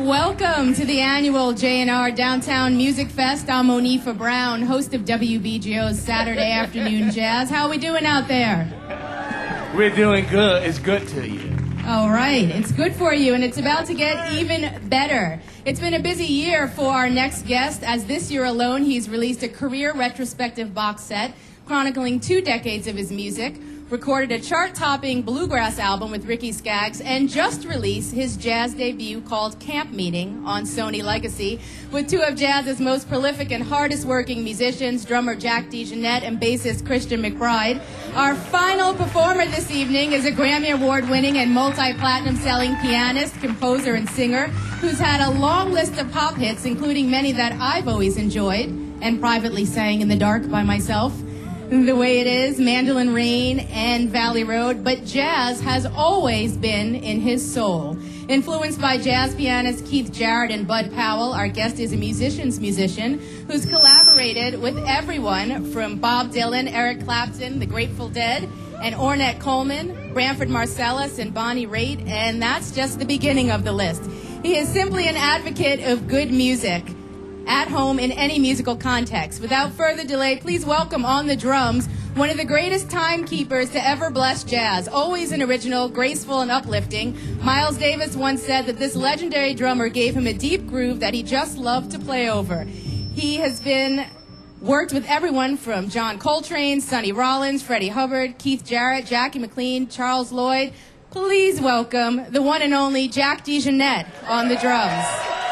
Welcome to the annual JNR Downtown Music Fest. I'm Monifa Brown, host of WBGO's Saturday Afternoon Jazz. How are we doing out there? We're doing good. It's good to you. All right. It's good for you, and it's about to get even better. It's been a busy year for our next guest, as this year alone he's released a career retrospective box set chronicling 2 decades of his music, recorded a chart-topping bluegrass album with Ricky Skaggs, and just released his jazz debut called Camp Meeting on Sony Legacy, with 2 of jazz's most prolific and hardest-working musicians, drummer Jack DeJohnette and bassist Christian McBride. Our final performer this evening is a Grammy Award-winning and multi-platinum selling pianist, composer, and singer who's had a long list of pop hits, including many that I've always enjoyed and privately sang in the dark by myself. The Way It Is, Mandolin Rain, and Valley Road, but jazz has always been in his soul. Influenced by jazz pianists Keith Jarrett and Bud Powell, our guest is a musician's musician who's collaborated with everyone from Bob Dylan, Eric Clapton, The Grateful Dead, and Ornette Coleman, Branford Marsalis, and Bonnie Raitt, and that's just the beginning of the list. He is simply an advocate of good music at home in any musical context. Without further delay, please welcome on the drums one of the greatest timekeepers to ever bless jazz, always an original, graceful, and uplifting. Miles Davis once said that this legendary drummer gave him a deep groove that he just loved to play over. He has worked with everyone from John Coltrane, Sonny Rollins, Freddie Hubbard, Keith Jarrett, Jackie McLean, Charles Lloyd. Please welcome the one and only Jack DeJohnette on the drums.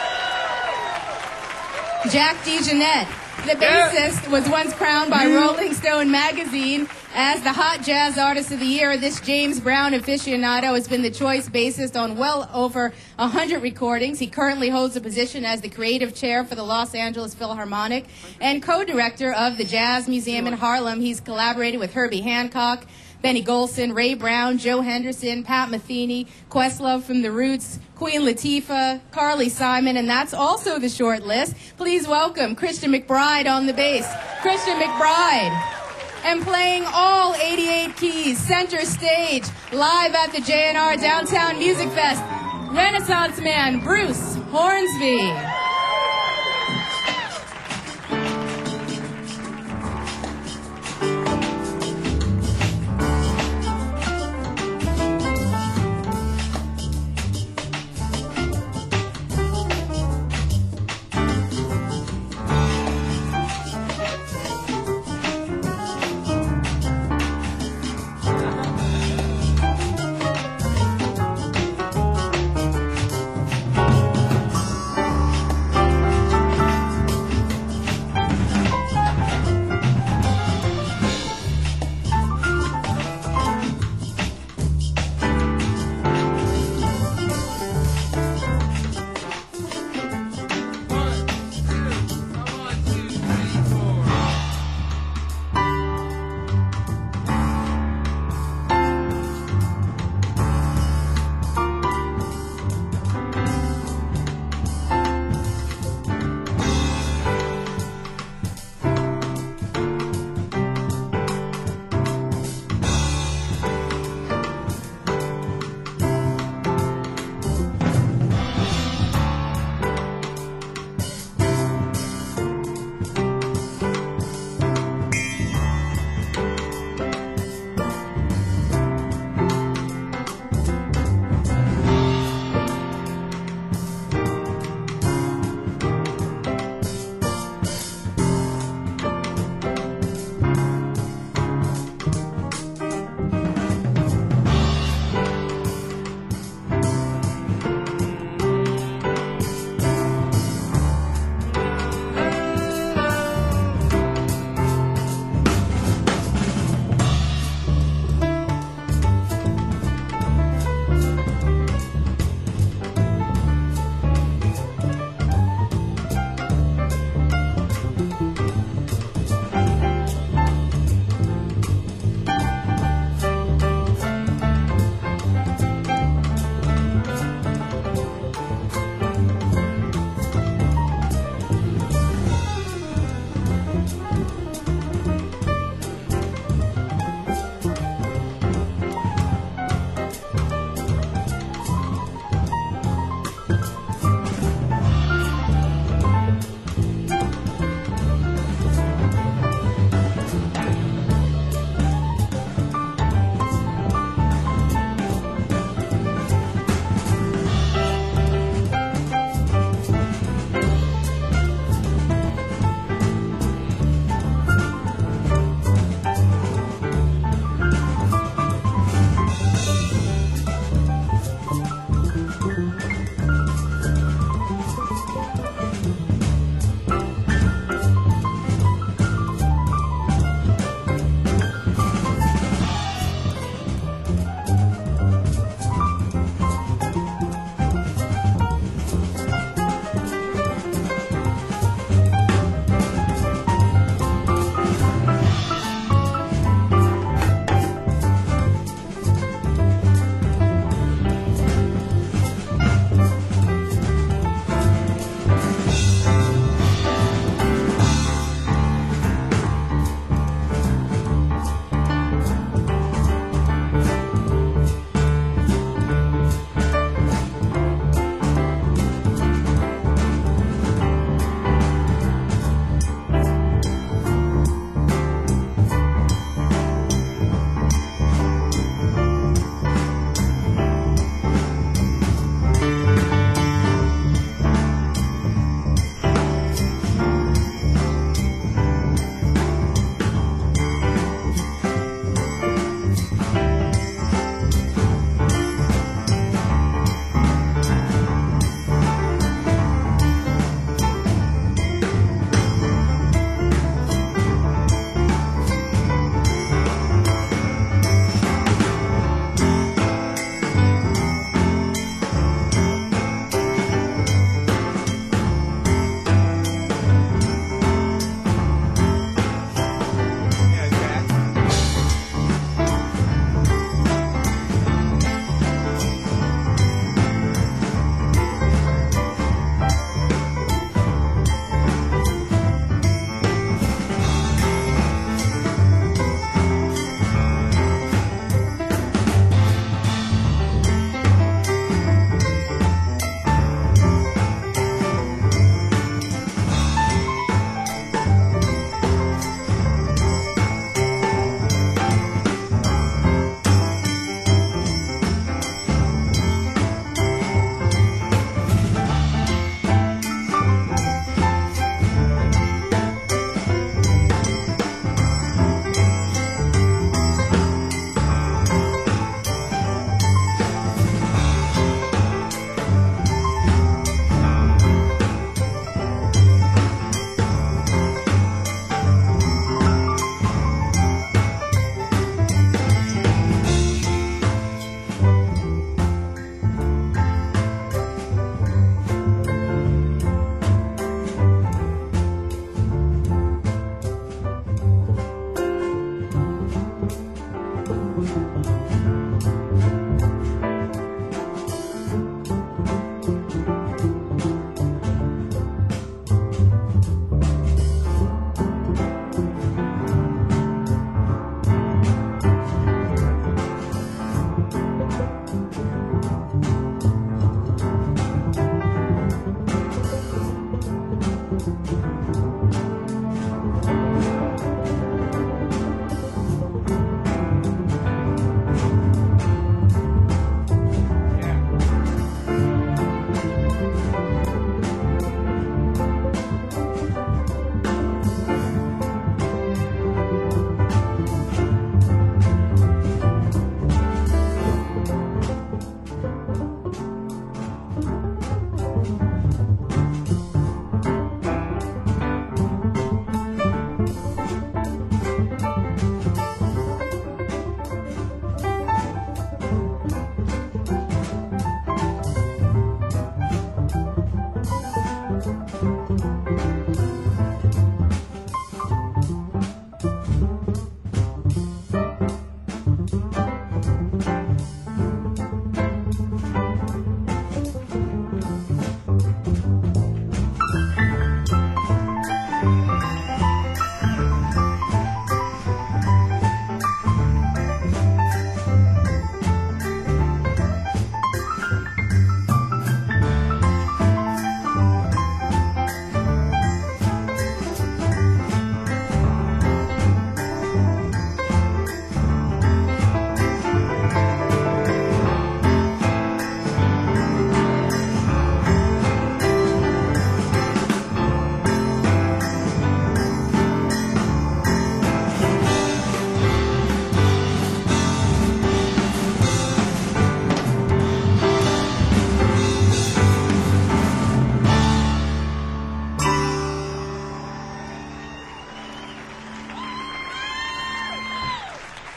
Jack DeJohnette, the bassist, was once crowned by Rolling Stone magazine as the Hot Jazz Artist of the Year. This James Brown aficionado has been the choice bassist on well over 100 recordings. He currently holds a position as the creative chair for the Los Angeles Philharmonic and co-director of the Jazz Museum in Harlem. He's collaborated with Herbie Hancock, Benny Golson, Ray Brown, Joe Henderson, Pat Metheny, Questlove from The Roots, Queen Latifah, Carly Simon, and that's also the short list. Please welcome Christian McBride on the bass. Christian McBride. And playing all 88 keys, center stage, live at the JNR Downtown Music Fest, Renaissance man Bruce Hornsby.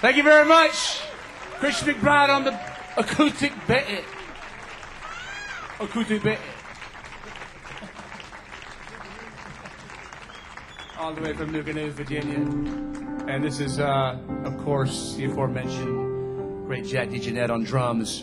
Thank you very much. Christian McBride on the acoustic bit. Acoustic bit. All the way from Newport News, Virginia. And this is, of course, the aforementioned great Jack DeJohnette on drums.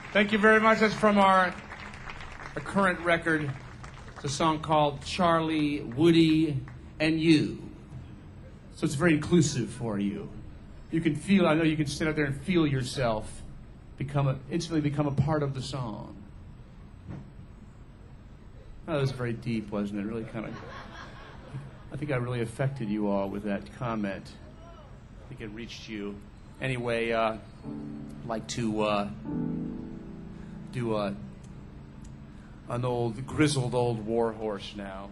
Thank you very much. That's from our current record. It's a song called Charlie, Woody, and You. So it's very inclusive for you. You can feel, I know you can sit out there and feel yourself instantly become a part of the song. Oh, that was very deep, wasn't it? Really kind of, I think I really affected you all with that comment. I think it reached you. Anyway, I'd like to do an old, grizzled old war horse now.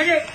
Thank you.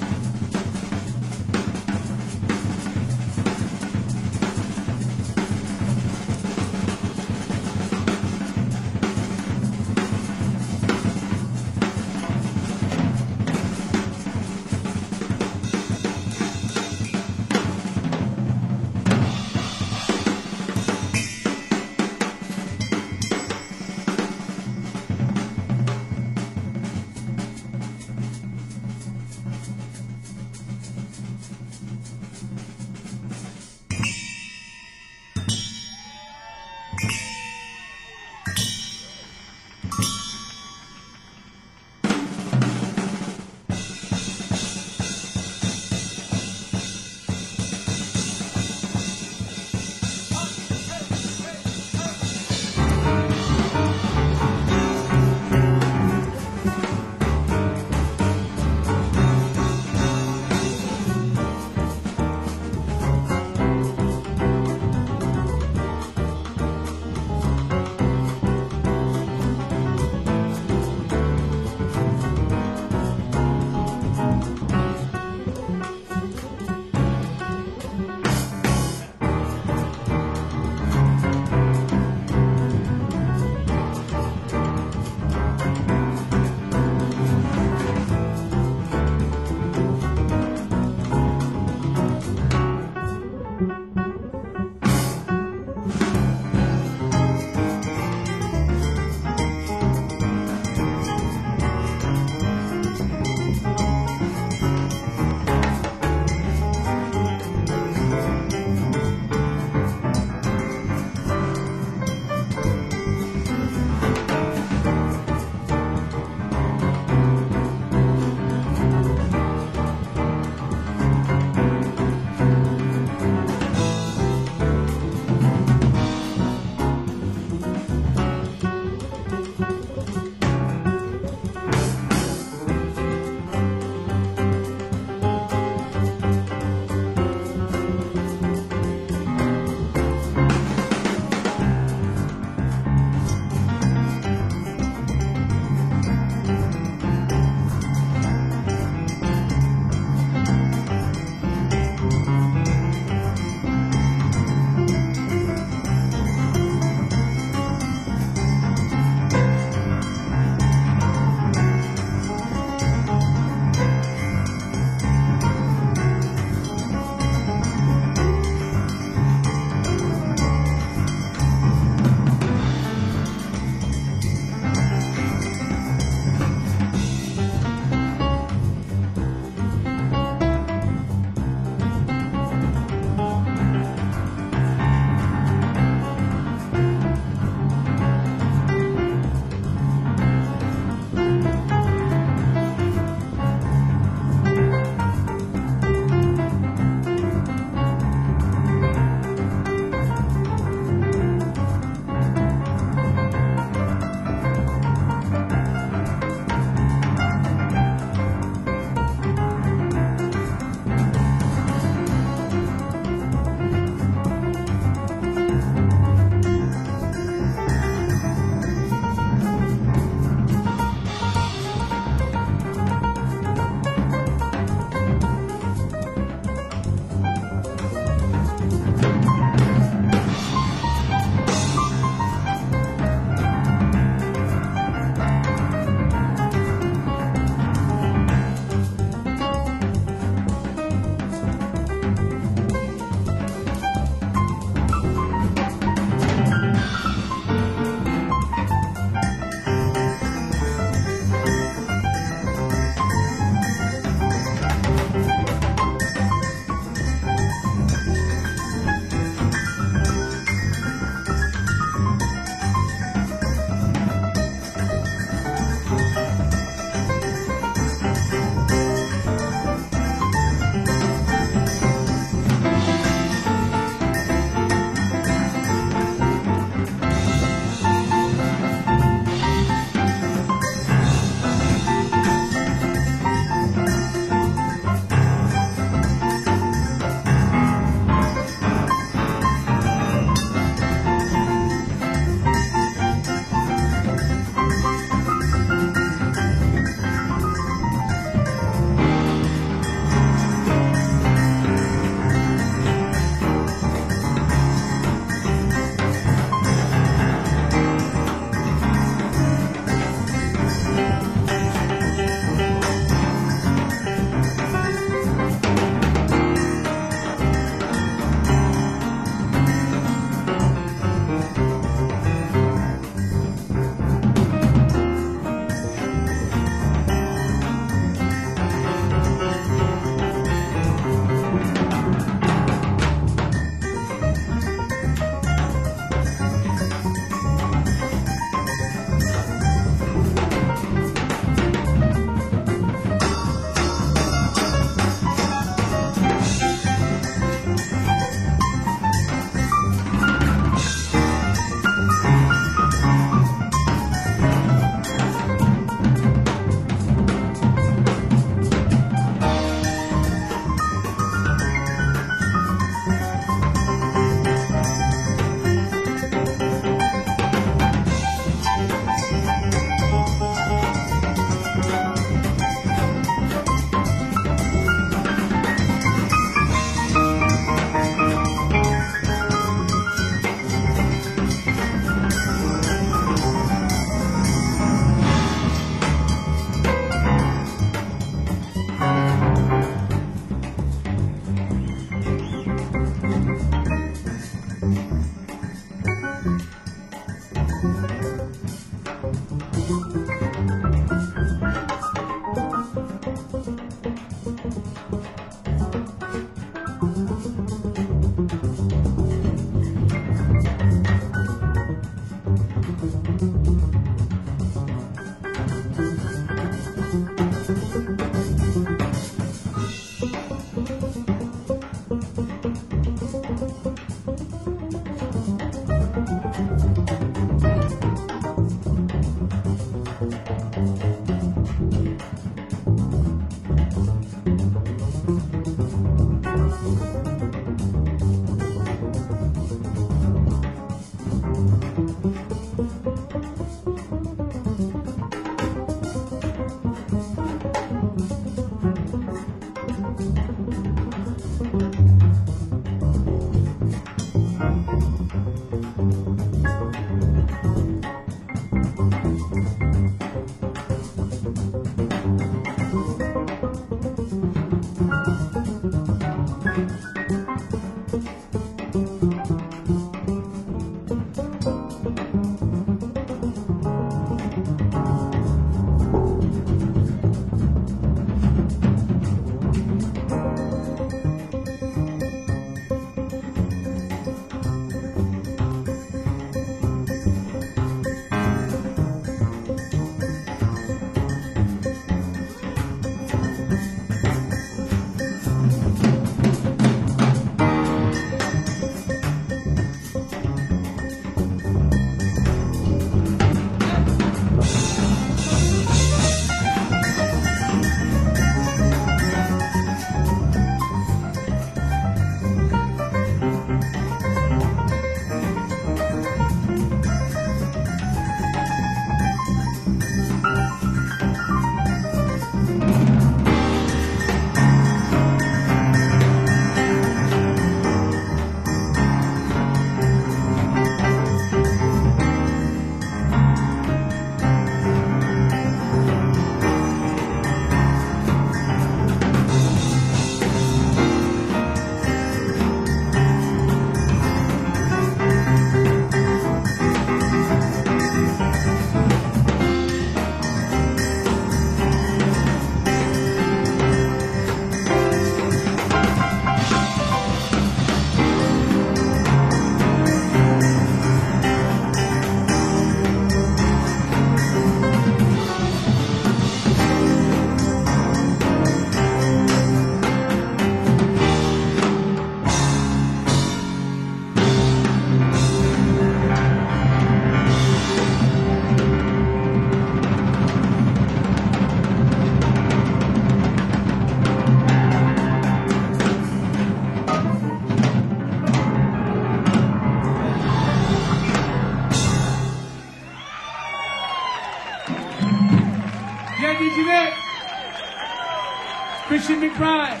Christian McBride.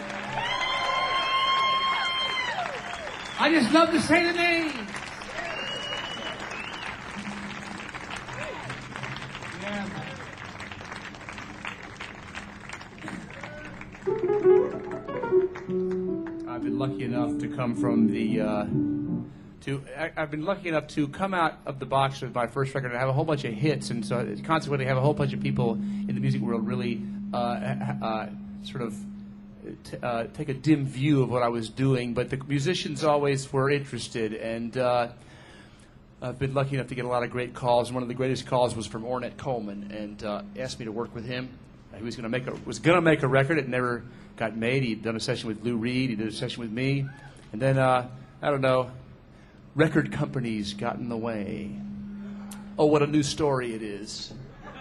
I just love to say the name. Yeah, I've been lucky enough to come from the I've been lucky enough to come out of the box with my first record and have a whole bunch of hits, and so consequently have a whole bunch of people in the music world really sort of take a dim view of what I was doing. But the musicians always were interested, and I've been lucky enough to get a lot of great calls. One of the greatest calls was from Ornette Coleman, and asked me to work with him. He was going to make a record. It never got made. He'd done a session with Lou Reed. He did a session with me, and then I don't know. Record companies got in the way. Oh, what a new story it is.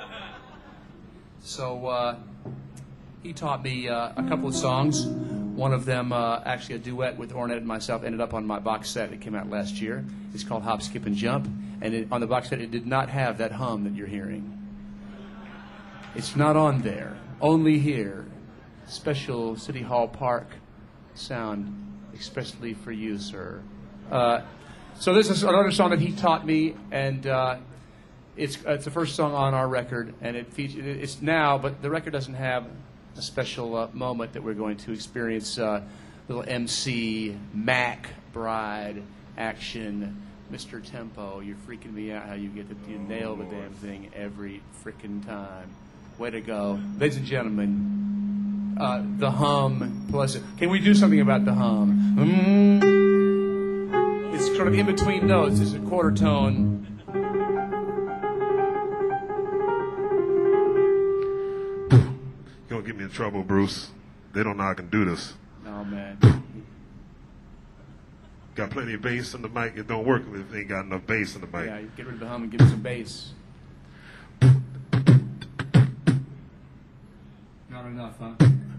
So he taught me a couple of songs. One of them, actually a duet with Ornette and myself, ended up on my box set. It came out last year. It's called Hop, Skip, and Jump. And on the box set, it did not have that hum that you're hearing. It's not on there. Only here. Special City Hall Park sound expressly for you, sir. So this is another song that he taught me, and it's the first song on our record, and it's now, but the record doesn't have a special moment that we're going to experience. Little MC, Mac, Bride, action, Mr. Tempo. You're freaking me out how you nail the damn thing every freaking time. Way to go. Ladies and gentlemen, the hum plus... Can we do something about the hum? It's sort of in between notes. It's a quarter tone. You don't get me in trouble, Bruce. They don't know I can do this. No, man. Got plenty of bass on the mic. It don't work if they ain't got enough bass on the mic. Yeah, you get rid of the hum and give it some bass. enough, huh?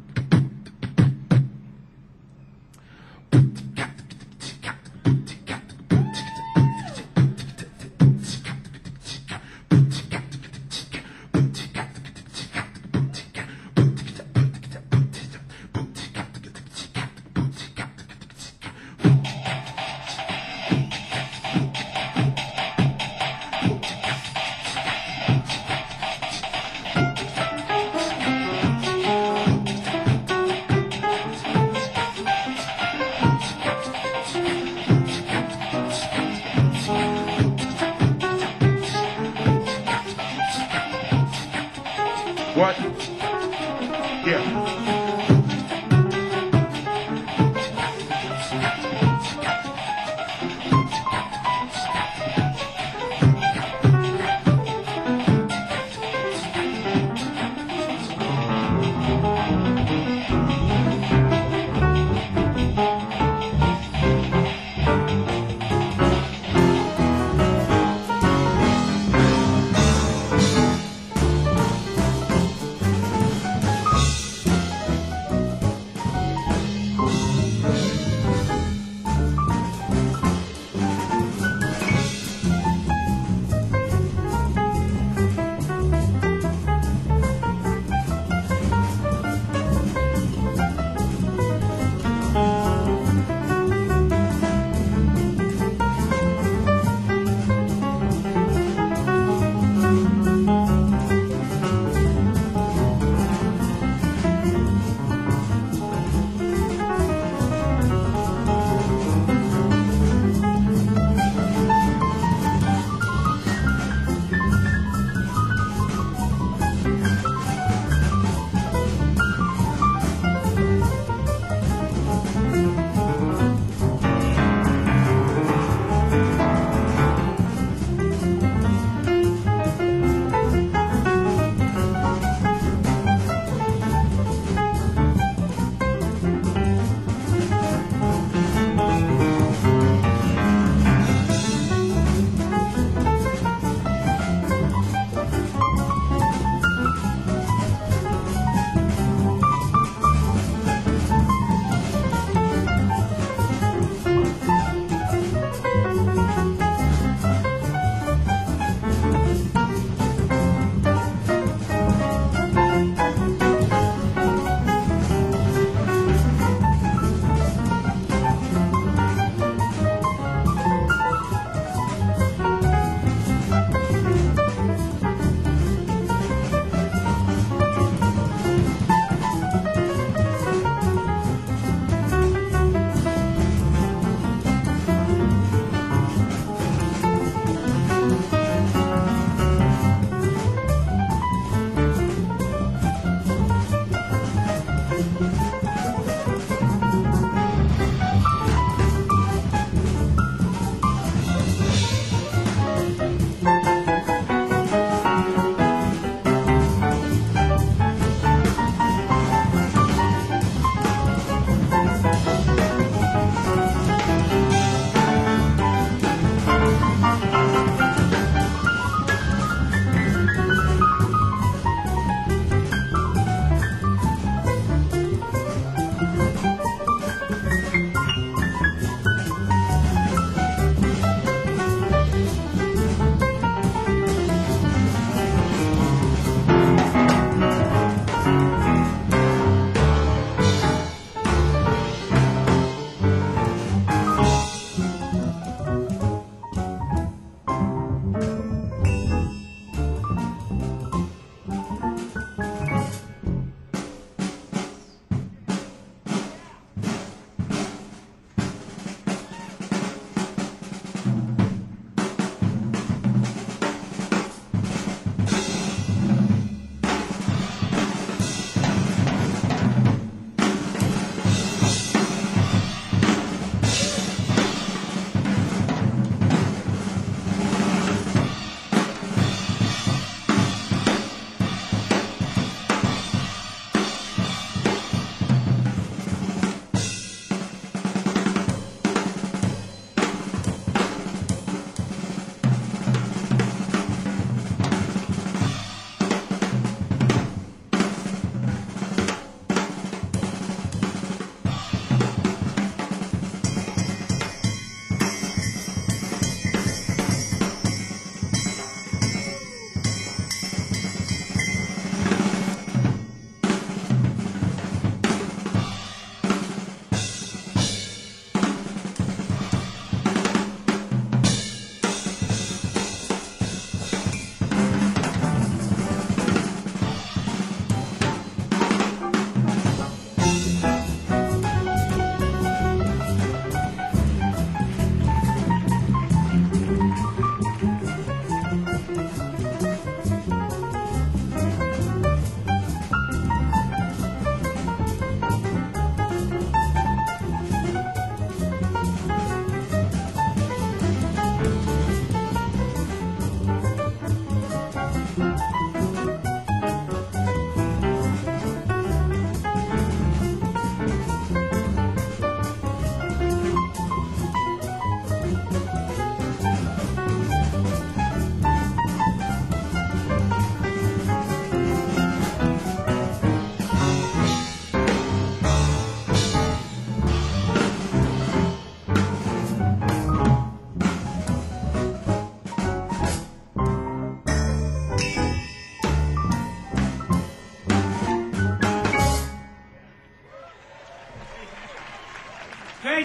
What? Yeah.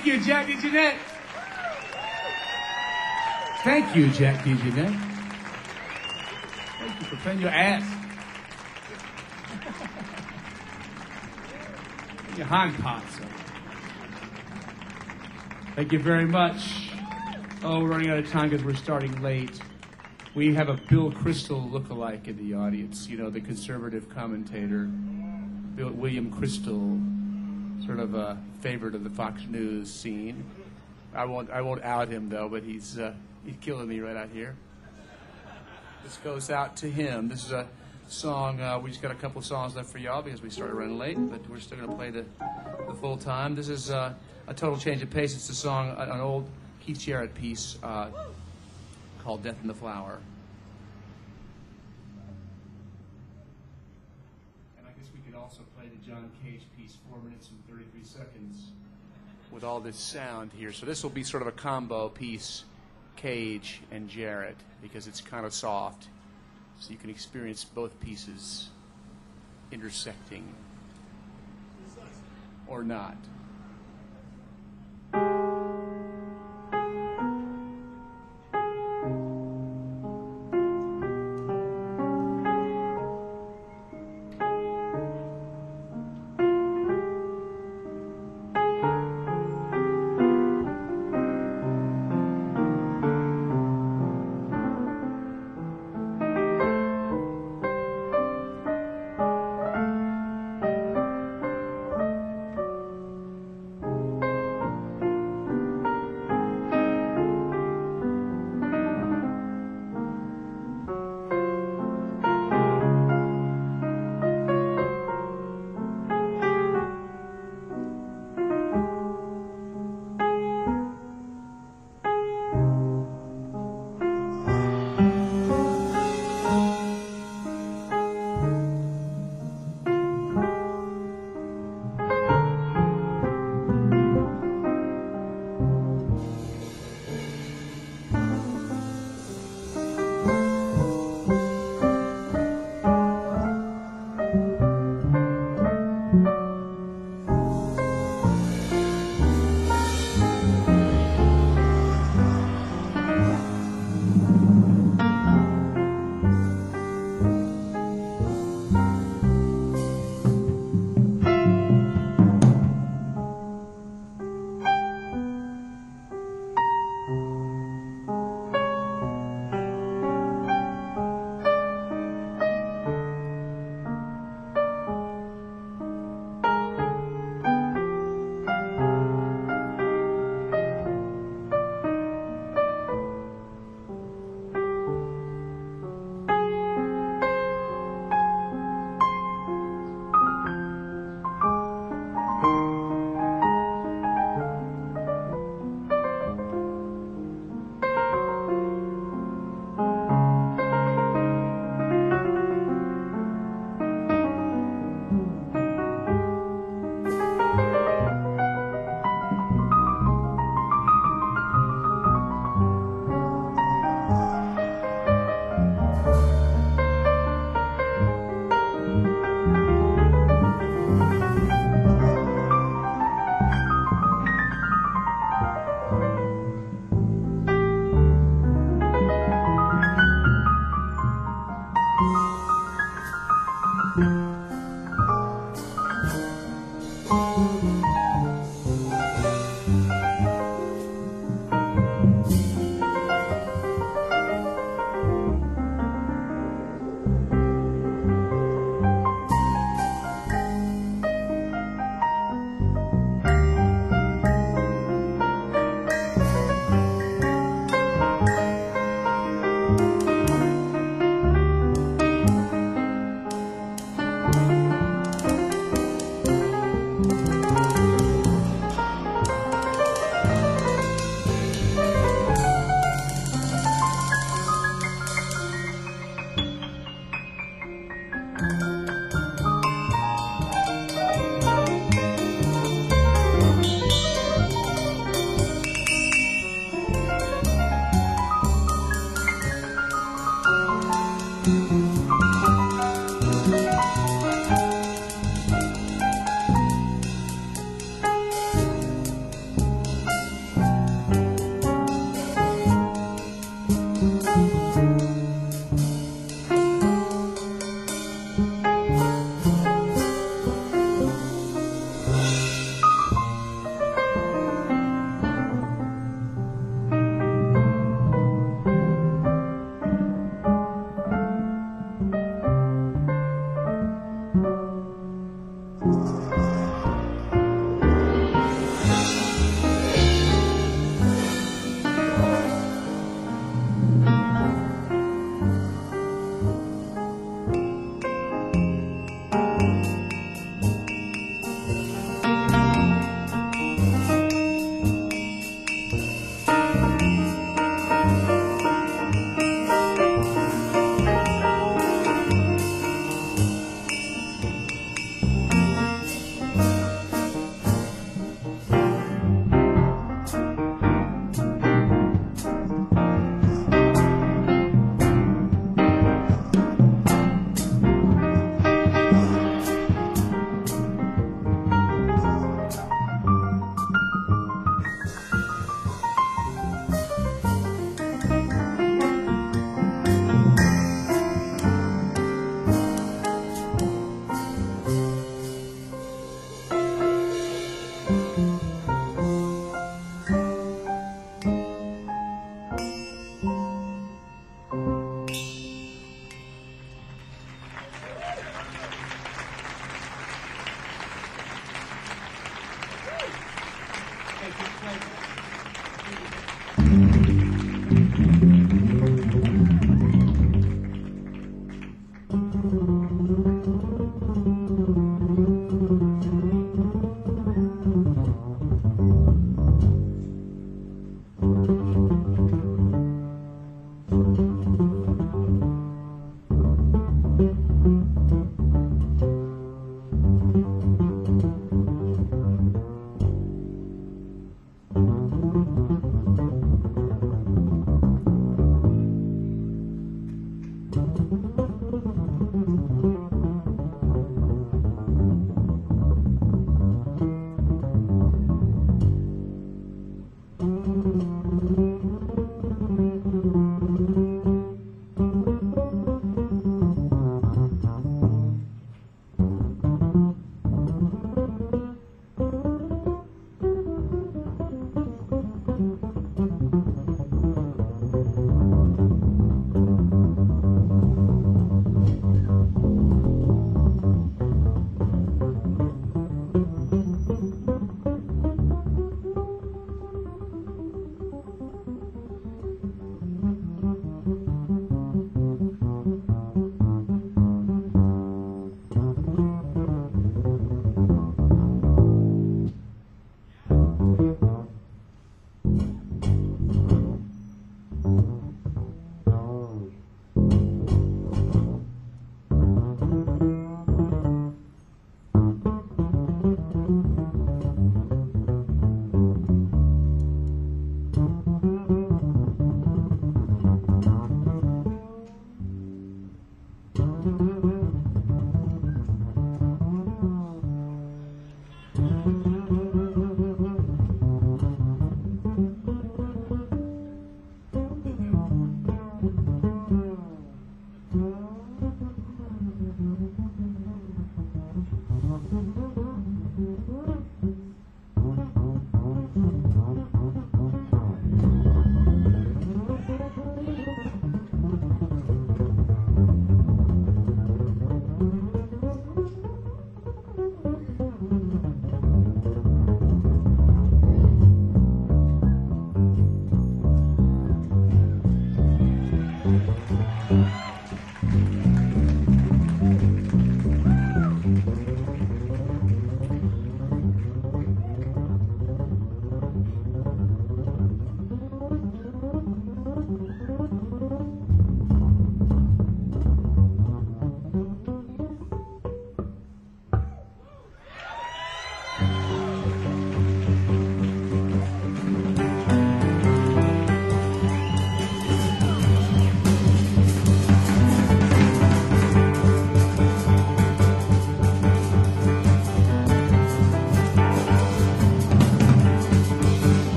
Thank you, Jack DeJohnette. Thank you, Jack DeJohnette. Thank you for playing your ass. Your hind parts. Thank you very much. Oh, we're running out of time because we're starting late. We have a Bill Kristol lookalike in the audience. You know, the conservative commentator, William Kristol, sort of a favorite of the Fox News scene. I won't out him though, but he's killing me right out here. This goes out to him. This is a song. We just got a couple of songs left for y'all because we started running late, but we're still going to play the full time. This is a total change of pace. It's a song, an old Keith Jarrett piece called "Death in the Flower." And I guess we could also play the John Cage piece, 4 minutes and 33 seconds, with all this sound here. So this will be sort of a combo piece, Cage and Jarrett, because it's kind of soft. So you can experience both pieces intersecting or not.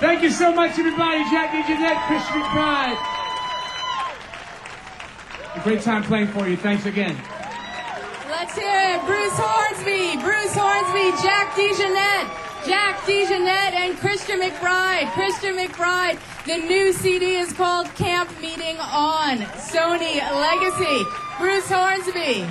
Thank you so much, everybody. Jack DeJohnette, Christian McBride. A great time playing for you. Thanks again. Let's hear it. Bruce Hornsby, Jack DeJohnette, and Christian McBride. Christian McBride. The new CD is called Camp Meeting On Sony Legacy. Bruce Hornsby.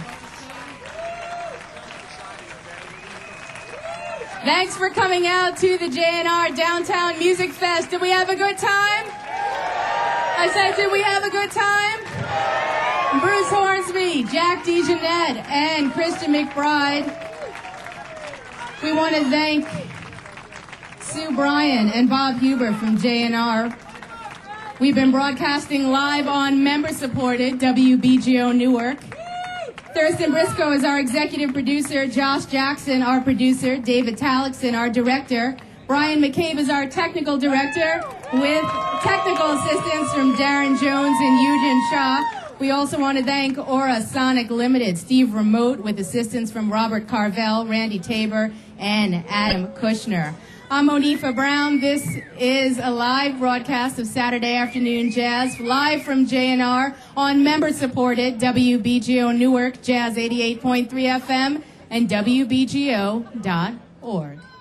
Thanks for coming out to the JNR Downtown Music Fest. Did we have a good time? I said, did we have a good time? Bruce Hornsby, Jack DeJohnette, and Christian McBride. We want to thank Sue Bryan and Bob Huber from JNR. We've been broadcasting live on member-supported WBGO Newark. Thurston Briscoe is our executive producer, Josh Jackson, our producer, David Talixon, our director. Brian McCabe is our technical director with technical assistance from Darren Jones and Eugen Shaw. We also want to thank Aura Sonic Limited, Steve Remote with assistance from Robert Carvel, Randy Tabor, and Adam Kushner. I'm Monifa Brown. This is a live broadcast of Saturday Afternoon Jazz, live from JNR on member-supported WBGO Newark, Jazz 88.3 FM, and WBGO.org.